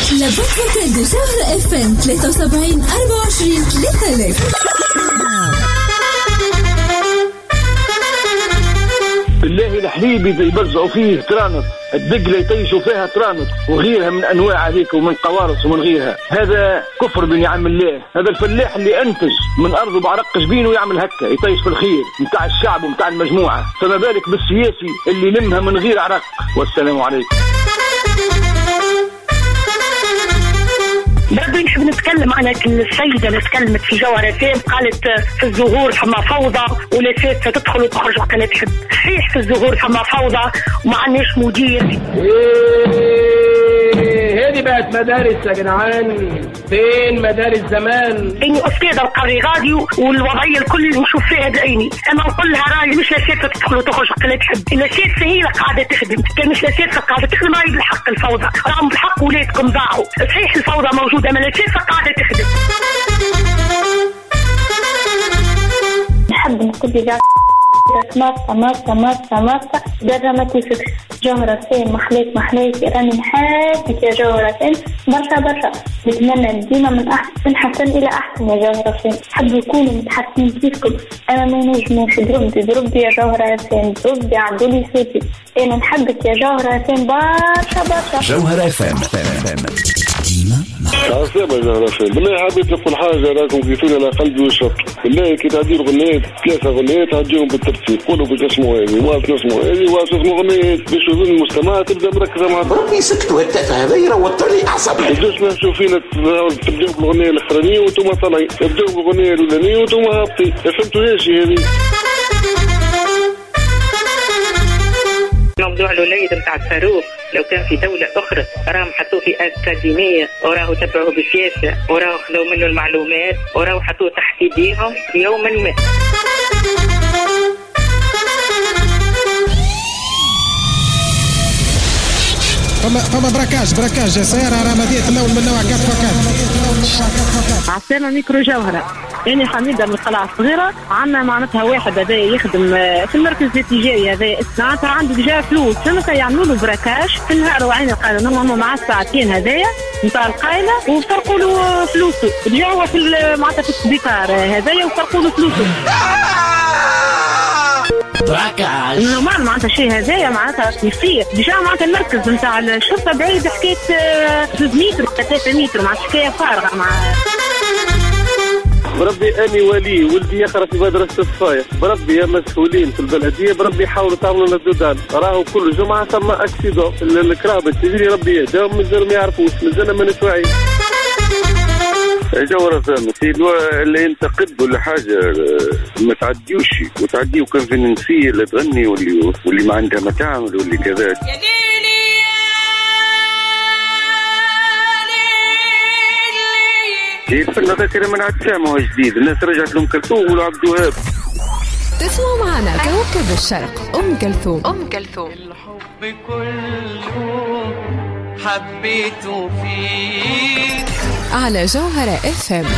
لابد فوكال دي جوهرة اف ام 73 24 3000. بالله الحليبي يبزعوا فيه ترانط، الدقلة يطيشوا فيها ترانط وغيرها من انواع هذيك ومن قوارص ومن غيرها. هذا كفر بنعم الله. هذا الفلاح اللي انتج من ارضه بعرق جبينه ويعمل هكا يطيش في الخير متاع الشعب ومتاع المجموعة، فما بالك بالسياسي اللي لمها من غير عرق. والسلام عليكم. برضه نحب نتكلم على السيدة اللي تكلمت في جوهرة فين قالت في الزهور فما فوضى ولسات تدخل وتخرج وقت اللي تحب. صحيح في الزهور فما فوضى وما عندناش مدير. هذه بقت مدارس يا جدعان، فين مدارس زمان؟ اني استاذة القري غادي والوضعية الكل نشوف فيها بعيني. انا نقول لها راي مش لسات تدخل وتخرج وقت اللي تحب، لسات هي قاعدة تخدم، كان مش لسات قاعدة تخدم راي بالحق الفوضى، راهم بالحق ولادكم ضاعوا. صحيح الفوضى موجودة ما لسات قاعدة تخدم. نحب نقول لك مارسة درة ما تفكر جوهرة فين محليك راني نحبك يا جوهرة فين برشا نتمنى ديما من أحسن حسن إلى أحسن يا جوهرة فين. حبوا يكونوا متحسنين كيفكم. أنا ما نجموش ضربي يا جوهرة فين ضربي عدولي صوتي. أنا نحبك يا جوهرة فين برشا جوهرة فين ديما عصابة جوهرة فين. بالله حبيت نقول حاجة راكم قيتوني على قلبي وشط. بالله كي تعديوا غنيات 3 غنيات تعديهم بالترتيب. قولوا باش اسمه هذه واش اسمه هذه واش اسمه غنيات باش يظن المجتمع تبدا مركزة مع ربي سكتوا التافه هذا يروضني أعصابي. بدوش نشوفوا فينا تبداو بالغنية الأخرانية وانتم طالعين، تبداو بالغنية الأولانية وانتم هابطين. فهمتوا ايش هذه؟ موضوع الوليد نتاع الصاروخ لو كان في دولة أخرى راهم حطوه في أكاديمية وراهو تبعوه بالسياسة وراهو خذوا منه المعلومات وراهو حطوه تحت يديهم يوما ما. فما براكاج سيارة رمادية الأول من نوع كات فكات. عسلامة ميكرو جوهرة. أنا حميدة من القلعة الصغيرة. عندنا معناتها واحد هذا يخدم في المركز التجاري هذا معناتها عنده ديجا فلوس فهمت يعملوا له براكاج في النهار وعين القايلة نورمالمون مع الساعتين هذايا نتاع القايلة وفرقوا له فلوسه. ديجا هو في معناتها في السبيكار هذايا وفرقوا له فلوسه. براكاج نورمال معناتها شيء هذايا معناتها يصير ديجا معناتها المركز نتاع الشرطة بعيد حكاية 3 متر 3 متر مع حكاية فارغة مع بربي أني ولدي يقرأ في مدرسة الصفاية. بربي يا مسؤولين في البلدية بربي حاولوا تعملوا لنا الدودان. راهو كل جمعة ثم أكسيدو الكرابة تجري ربي يهداهم مازالوا ما يعرفوش مازالنا ما نتوعي. جوهرة فهم اللي ينتقد ولا حاجة ما تعديوش وتعديو كونفيننسية اللي تغني واللي ما عندها ما تعمل واللي كذا. الفن ذاكرة من عاد سامعه جديد الناس رجعت لهم كلثوم والعبد وهاب. تسمعوا معنا كوكب الشرق أم كلثوم. الحب كله حبيته فيك على جوهرة اف ام.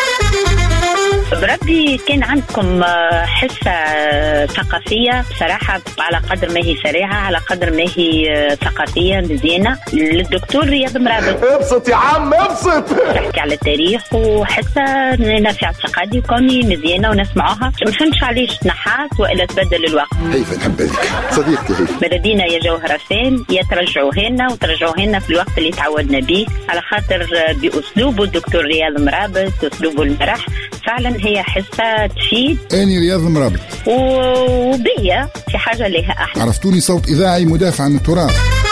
بربي كان عندكم حصة ثقافية صراحة على قدر ما هي سريعة على قدر ما هي ثقافية مزيانة للدكتور رياض مرابط. ابسط يا عم ابسط. تحكي على التاريخ وحصة نافعة اعتقادي كوني مزيانة ونسمعوها. ما فهمتش علاش تنحات وإلا تبدل الوقت. هيفا نحب هذيك صديقتي هيفا. بلدينا يا جوهرة فين يترجعوها لنا وترجعوها لنا في الوقت اللي تعودنا به على خاطر بأسلوبه الدكتور رياض مرابط أسلوبه المرح فعلا هي حصة تفيد. أني رياض مرابط وبيا في حاجة لها أحلى. عرفتوني صوت إذاعي مدافع عن التراث.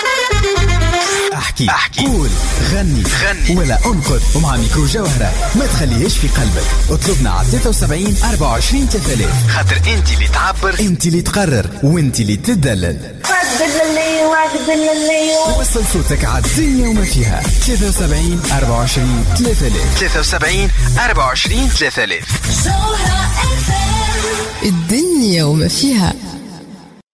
احكي قول غني ولا انقد ومع ميكرو جوهرة ما تخليهش في قلبك. اطلبنا على 73 24 3000 خاطر انت اللي تعبر انت اللي تقرر وانت اللي تدلل. وصل صوتك على الدنيا وما فيها 73 24 3000 73 24 3000 الدنيا وما فيها.